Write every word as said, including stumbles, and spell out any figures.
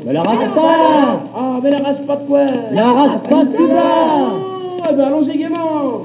Mais la rase pas. Ah, mais la rase pas de quoi? La rase pas de tout bas. Ah, eh ben allons-y gaiement.